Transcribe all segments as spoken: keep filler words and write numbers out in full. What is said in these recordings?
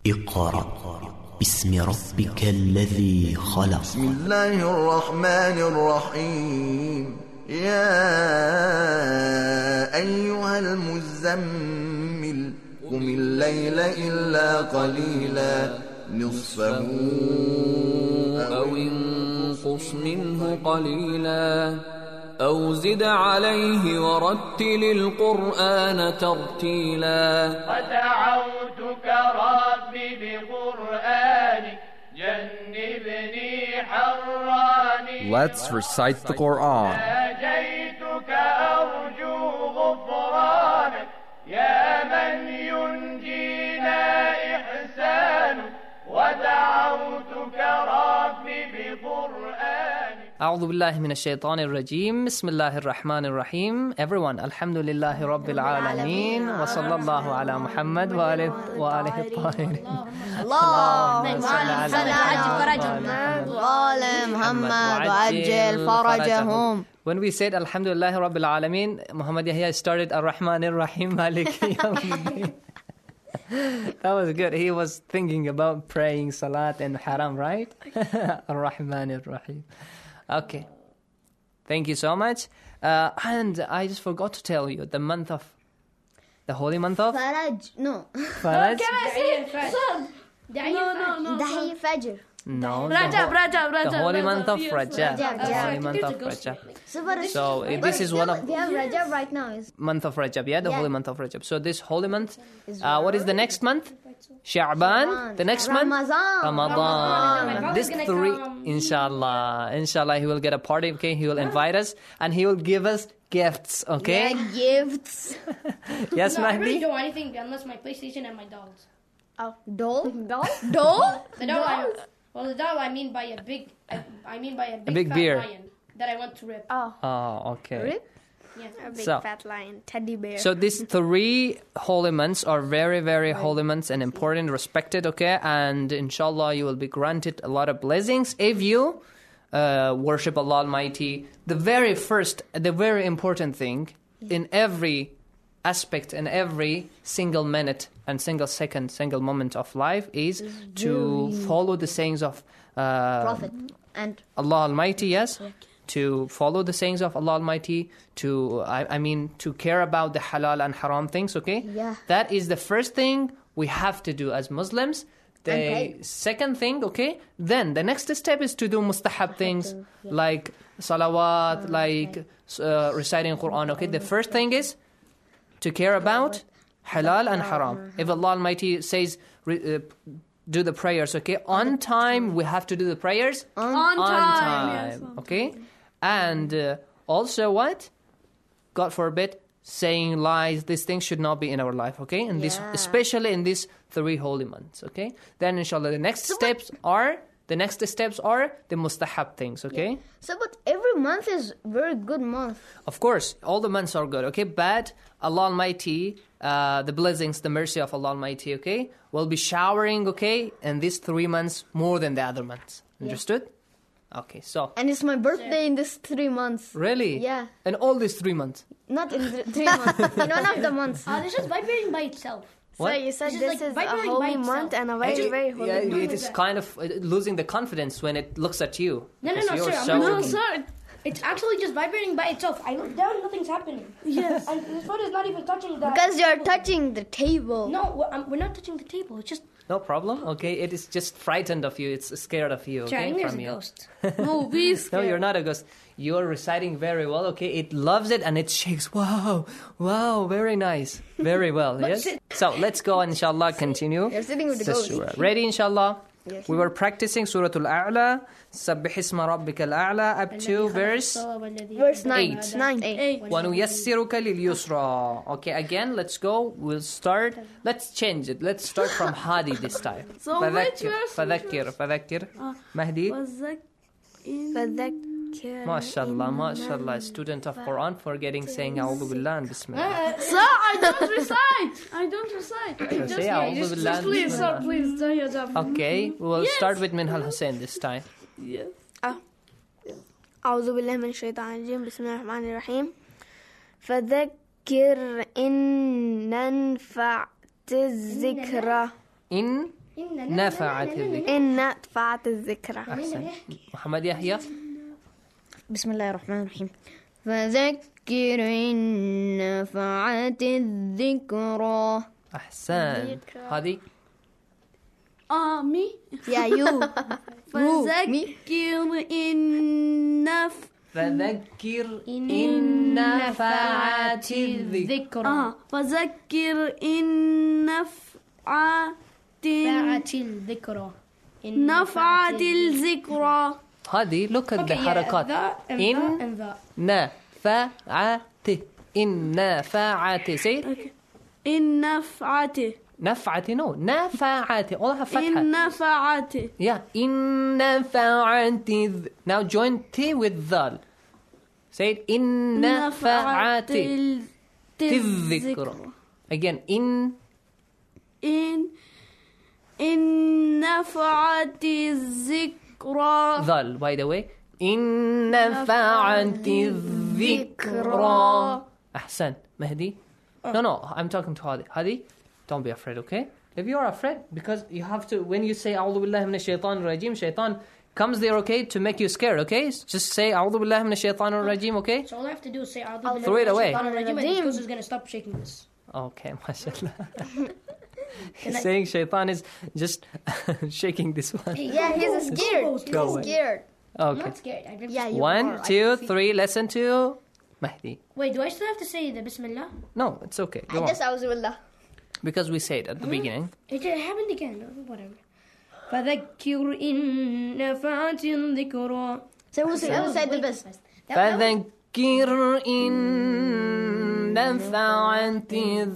اقرأ باسم ربك الذي خلق. بسم الله الرحمن الرحيم. يا أيها المزمل قم الليل إلا قليلا نصفه أو انقص منه قليلا أو زد عليه ورتل القرآن ترتيلا. ودعوتك ربي بقرآنك جنبني حراني. Let's recite the Quran. ناجيتك أرجو غفرانك يا من ينجينا إحسانك. ودعوتك ربي بقرآنك. أعوذ بالله من الشيطان الرجيم. بسم الله الرحمن الرحيم. Everyone, alhamdulillahi rabbil alameen. Wa sallallahu ala Muhammad wa alihi الطاهرين. اللهم صل على محمد وآل محمد وعجل فرجهم. When we said alhamdulillahi rabbil alameen, Muhammad Yahya started ar-Rahman ar-Rahim Maliki Yawmiddin. That was good. He was thinking about praying salat and haram, right? Ar-Rahman ar-Rahim. Okay. Thank you so much. Uh, and I just forgot to tell you the month of, the holy month of? Faraj. No. Faraj? Can I say Fajr? No, no, no. Dahi Fajr. No. Rajab, Rajab, Rajab. The holy month of Yes, Rajab. Rajab, The yeah. holy month of Rajab. So, So uh, this is one of... We have Rajab right now. Is Month of Rajab, yeah? The Yeah. holy month of Rajab. So this holy month, uh, what is the next month? Sha'ban. The next month? Ramazan. Ramadan. Ramadan. This Gonna three, come. inshallah. Inshallah, he will get a party, okay? He will invite us and he will give us gifts, okay? Yeah, gifts. Yes, No, I really Mahdi? don't want anything unless my PlayStation and my dolls. Oh, doll? Doll? Doll? The doll, I, well, the doll I mean by a big, I, I mean by a big, big fat beer. lion that I want to rip. Oh. Oh, okay. Rip? Yeah. A big So- fat lion. Teddy bear. So these three holy months are very, very holy months and important, respected, okay? And inshallah, you will be granted a lot of blessings if you uh, worship Allah Almighty. The very first, the very important thing in every aspect, in every single minute and single second, single moment of life is to follow the sayings of uh, Prophet. And Allah Almighty, yes? To follow the sayings of Allah Almighty, to, I, I mean, to care about the halal and haram things, okay? Yeah. That is the first thing we have to do as Muslims. The Okay. second thing, okay? Then the next step is to do mustahab things like salawat, like uh, reciting Quran, okay? The first thing is to care about halal and haram. If Allah Almighty says, re- uh, do the prayers, okay? On time, we have to do the prayers. On On time. time, Yes, on okay? And uh, also what? God forbid, saying lies, these things should not be in our life, okay? And this, Yeah. especially in these three holy months, okay? Then inshallah, the next steps are, the next steps are the mustahab things, okay? so, but every month is very good month. Of course, all the months are good, okay? But Allah Almighty, uh, the blessings, the mercy of Allah Almighty, okay, will be showering, okay, in these three months more than the other months. Understood? Okay, so, And it's my birthday in this three months. really? Yeah. In all these three months? Not in th- three months. In one of the months. Uh, this is vibrating by itself. What? So you said This is this like is a vibrating holy by itself. month and a very, Actually, very holy yeah, month. it is kind of uh, losing the confidence when it looks at you. No, no, Because no, you're sir. so- I'm not, sir. It's actually just vibrating by itself. I look down, nothing's happening. Yes. And this phone is not even touching the... Because you're touching the table. No, we're, um, we're not touching the table. It's just... No problem, okay? It is just frightened of you. It's scared of you, okay? There's From a you. ghost. No, be No, you're not a ghost. You're reciting very well, okay? It loves it and it shakes. Wow, wow, very nice. Very well, yes? So let's go and inshallah continue. You're sitting with the the ghost. surah. Ready, inshallah? Yes. We were practicing Surah Al-A'la, Sabbih isma rabbika al-a'la, up to verse Verse nine. Eight. Nine. Eight. وَنُيَسِّرُكَ لِلْيُسْرَى. Okay, again, let's go. We'll start. Let's change it. Let's start from Hadi this time. So which فذكر verse? فذكر فذكر Mahdi. فذكر MashaAllah, MashaAllah, student of Quran forgetting saying A'udhu Billah and Bismillah. Sir, I don't recite. I don't recite. Just, say yeah, A'udhu just, Billah just please, sir, Bismillah. please do your job. Okay, we'll Yes. start with Minhal Hussein this time. Yes. أعوذ بالله من الشيطان الرجيم بسم الله الرحمن الرحيم فذكر إن ننفعت الذكرى In نفعت الذكرى. إن نفعت الذكرى. أحسن. محمد يحيى. بسم الله الرحمن الرحيم. فذكر إن نفعت الذكرى. أحسن. هذه Ah, me? Yeah, you. فذكر إن نف فذكر إن نفعت الذكرى. آه فذكر إن نفعت نفعت الذكرى. نفعت الذكرى. هذه look at the حركات. إن نفعت إن نفعت say it. إن نفعت نفعت no نفعت all have فتحة. إن نفعت yeah إن نفعت ذ- now join T with ذال say it إن نفعت الذكرى again إن إن إن نفعت الذكرى. ذال by the way إن نفعت الذكرى. أحسن. مهدي. no no I'm talking to هذه. هذه don't be afraid, okay? If you are afraid, because you have to, when you say أعوذ بالله من الشيطان الرجيم, shaitan comes there, okay, to make you scared, okay? Just say أعوذ بالله من الشيطان الرجيم, okay? So all I have to do is say I'll throw it away. And this is going to stop shaking this. Okay, mashallah. He's saying shaitan is just shaking this one. Yeah, he's scared. Go He's away. scared. I'm Okay. not scared. I Yeah, you One, are. I two, can see. three, lesson two. Mahdi. Wait, do I still have to say the Bismillah? No, it's okay. Go I on. just Auzubillah. Because we said at the beginning. It happened again. Whatever. فذكر إن نفعت الذكرى. So who said, who said the best? فذكر إن نفعت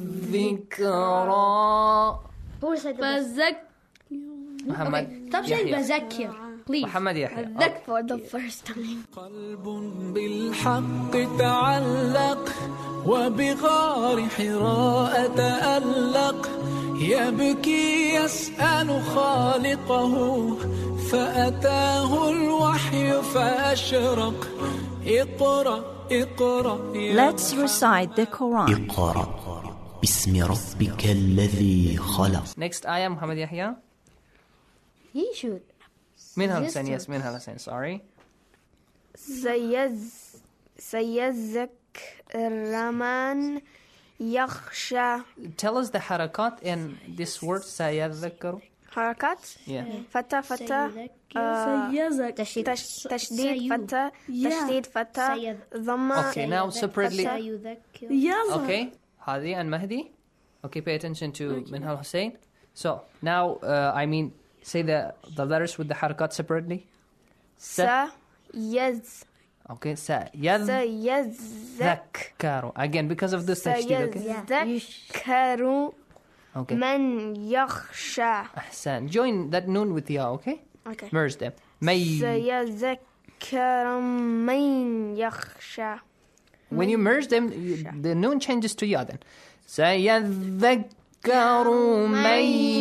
الذكرى. Who said the best? فذكر محمد Stop saying يحيى. بذكر, please. محمد يحيى. That for the first time. قلب بالحق تعلق وبغار حراء تألق يبكي يسأل خالقه فأتاه الوحي فأشرق اقرأ اقرأ Let's recite the Quran. اقرأ باسم ربك الذي خلق. Next ayah, محمد يحيى. He should. منها الحسين. Yes, منها الحسين. Sorry. سيز سيذكر من يخشى. Tell us the harakat in this word سيذكر. حركات Yeah. فتى فتى آه، سيذك تش- تشديد فتى تشديد فتى ضمة. Okay, now separately. يلا. Okay, Hadi and Mahdi. Okay, pay attention to Minhal Hussein. So now, uh, I mean, say the the letters with the harakat separately. Sa. سيز Okay, sa yad سيذك karo. Again, because of this tashdid. Okay. سيذكر Okay. من يخشى. Ahsan. Join that noon with ya. Okay. Okay. Merge them. May. سيذكر من يخشى. When you merge them, you, the noon changes to ya then. سيذكر من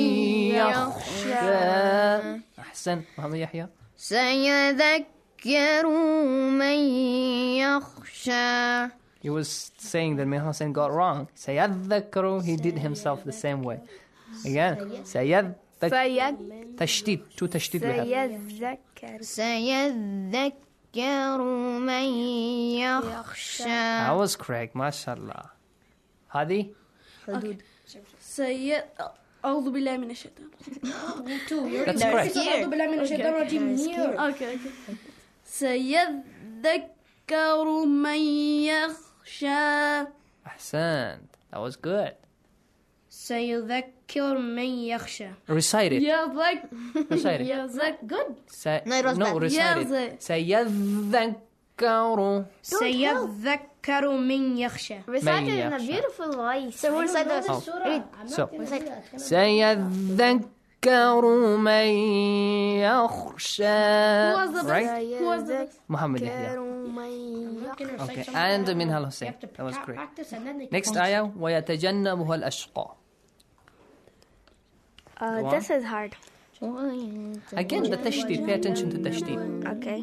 يخشى. أحسن. محمد يحيى. سيذكر من يخشى. He was saying that Minhal Hussein got wrong. سيذكر, he did himself the same way. Again. سيذكر. سيذ تشديد. Two تشديد we have. سيذكر سيذكر من يخشى. That was correct. MashaAllah. Hadi? سيد أعوذ بالله من الشيطان. That's correct. أعوذ بالله من الشيطان الرجيم. Here. Okay, okay. سيذكر من يخشى. Ahsan. That was good. سيذكر من يخشى. Recite it. يذك Recite it. يذك Good. Say, No, it was no bad. recite Yes. it. سيذكر. سيذكر من يخشى. Recite it in a يخشى. beautiful voice. So who said that? Oh. Read. So, سيذكر من يخشى. Who was the best? Right? Who was the best? Muhammad Yahya. Okay, and Minhal Hussein. That was great. Next ayah. ويتجنبها الأشقى. Uh, Go this is hard. Again, the tashdid. Pay attention to tashdid. Okay.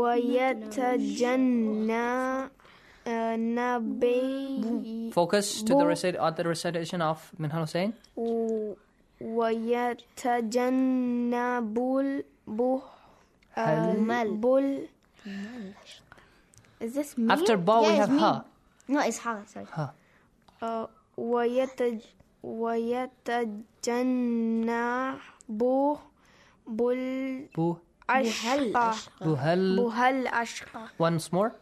ويتجنب نبي Focus to the recit- at the recitation of Minhal Hussein. ويتجنب البه البل. Is this me? After ba, we Yeah, have it's me. ha. No, it's ha. Sorry. Ha. Uh, ويتج ويتجنب بل Bu. أشقى Buhal. بهل أشقى Once more.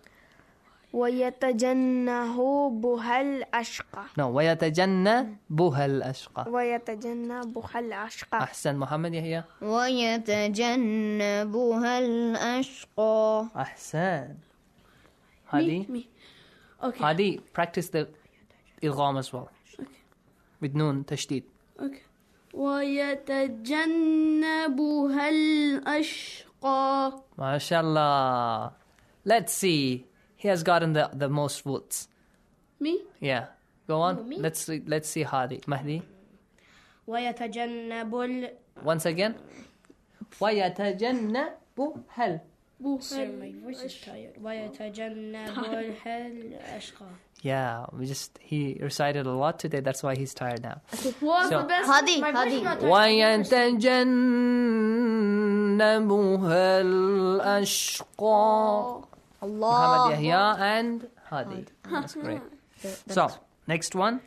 ويتجنبها الأشقى No. ويتجنبها الأشقى. ويتجنبها الأشقى. أحسن. محمد يحيى. ويتجنبها الأشقى. أحسن. Hadi. Me. Okay. Hadi, practice the idgham as well. Okay. With noon, tashdid. Okay. ويتجنبها الأشقى. MashaAllah. Let's see. He has gotten the, the most votes. Me? Yeah. Go on. Oh, me? Let's see, let's see Hadi. Mahdi. ويتجنب ال Once again. ويتجنبها. Sir, my voice is tired. ويتجنب الأشقى. Yeah, we just he recited a lot today. That's why he's tired now. What's So- the best? Hadi, My voice Hadi. is not tired. ويتجنبها الأشقى. Muhammad Allah. Yahya and Hadi. That's great. So, next one.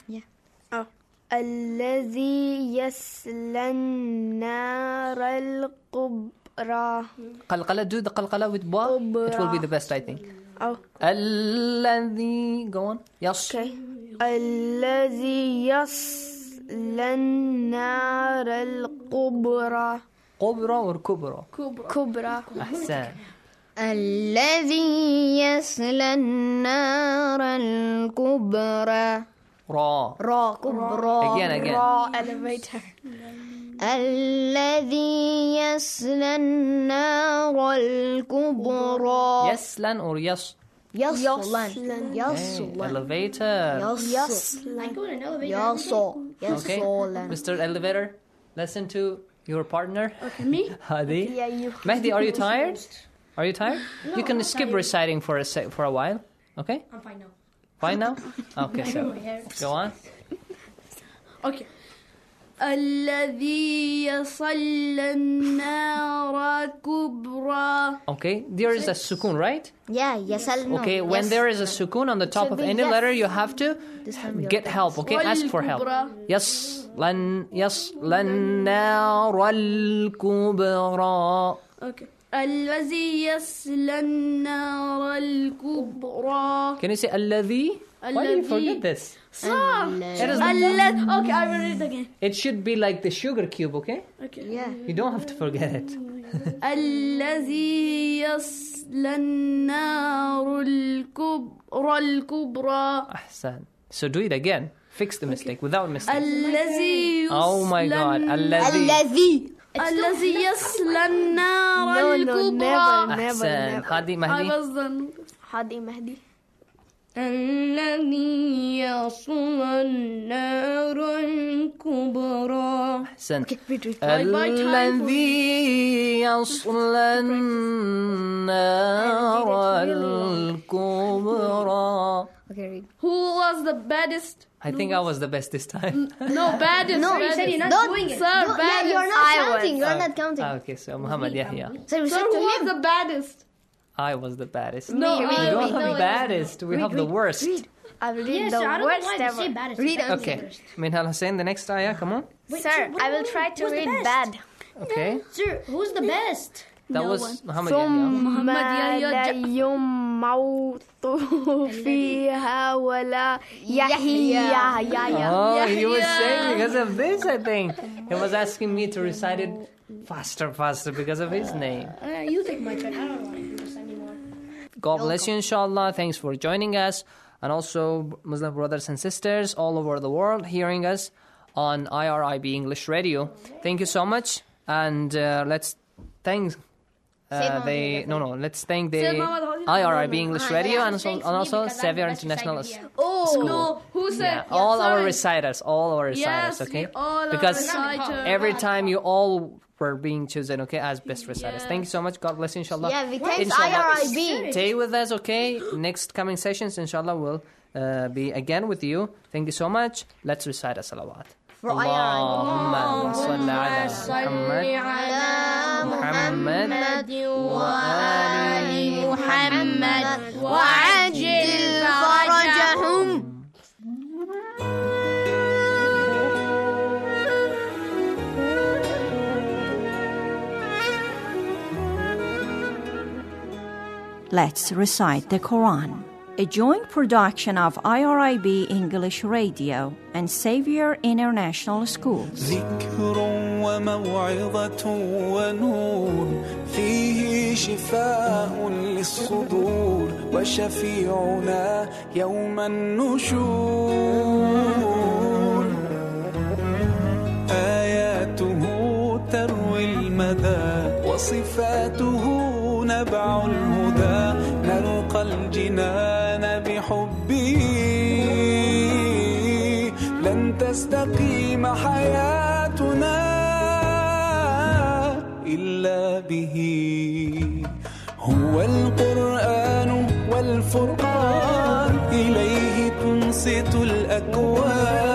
الذي يصلى النار الكبرى. قلقلة, do the qalqala with ba. It will be the best, I think. Oh, الذي, go on. Yes. okay. الذي يصلى النار الكبرى. قبرة or كبرى. كبرى. أحسن. الذي يصلى النار الكبرى. را. را كبرى. Again, again. Raw elevator. الذي يصلى النار الكبرى. يسلن or يس. يصلى. Hey, يصلى. elevator. يصلى. I go in an elevator. يصلى. Okay. يصلى. Mister Elevator, listen to your partner. Okay, me? Hadi. Yeah, you. Mahdi, are you tired? Are you tired? No, you can I'm skip tired. reciting for a sec- for a while. Okay? I'm fine now. Fine now? Okay, so My hair. go on. Okay. الذي يصلى النار الكبرى. Okay, there is a sukun, right? Yeah, يصلى. No. Okay, when Yes. there is a sukun on the top Should of be any yes. letter, you have to This time we get are- help, okay? Ask for help. والكبرى. Yes, lan, yes, lan, nar, al, kubra. Okay. الذي يصلى النار الكبرى. Can you say alladhi? Why do you الذي- forget this? صح. It is the- الذي- Okay, I will read it again. It should be like the sugar cube, okay? Okay. Yeah. You don't have to forget it. الذي يصلى النار الكبرى الكبرى. Ahsan. So do it again. Fix the mistake without mistake. الذي Oh my God. يصلى Alladhi. الذي. الذي يصلى النار No, no, الكبرى. never, never, Ahsan. never. Hadi, I Mahdi. was done. Hadi Mahdi. الذي يصلى النار الكبرى. Ahsan. Bye bye time for- الذي يصلى النار الكبرى. Okay, read. Who was the baddest? I think I was the best this time. No, baddest. No, baddest. You said you're not Don't- doing it. Sir, No, yeah, baddest. you're not I was. counting. You're not counting. Ah, okay, so Muhammad Yahya. So we Sir, said who to was him. the baddest? I was the baddest. No, we I- don't no, have it baddest. We have the worst. I'll read Yes, the sir, I don't know worst why they ever. say baddest. Read It's Okay. first. Minhal Hussein, the next ayah, come on. Wait, Sir, what- I will what- try to who's the read best? bad. Okay. Sir, who's the best? That No was one. Muhammad Yahya. ثم محمد يحيى لا ج- يموت فيها ولا يحيى. يا يا Oh, he was Yahya. saying because of this, I think. He was asking me to recite it faster, faster because of his name. Uh, you take my turn. I don't want to do this anymore. God bless you, inshallah. Thanks for joining us. And also, Muslim brothers and sisters all over the world hearing us on I R I B English Radio. Thank you so much. And uh, let's thank Say uh, Muhammad the Yahya. no no let's thank the Say Muhammad Yahya. I R I B English Ah, Radio yeah. and also, Thanks and me also because I'm the Xavier best International reciter here. Oh School. no! Who said? Yeah, all our sorry. reciters, all our reciters, Yes, okay? we all are Because reciters. every time you all were being chosen, okay, as best reciters. Thank you so much. God bless you, inshallah. Yeah, we thanks Inshallah. I R I B. Stay with us, okay? Next coming sessions, inshallah, will uh, be again with you. Thank you so much. Let's recite a salawat. اللهم صل على محمد محمد وآل محمد وعجل فرجهم. Let's recite the Quran. A joint production of I R I B English Radio and Xavier International Schools. ذكر وموعظة ونور فيه شفاء للصدور وشفيعنا يوم النشور آياته تروي المدى وصفاته نبع الهدى نلقى الجنان بحبه لن تستقيم حياتنا إلا به هو القرآن والفرقان إليه تنصت الأكوان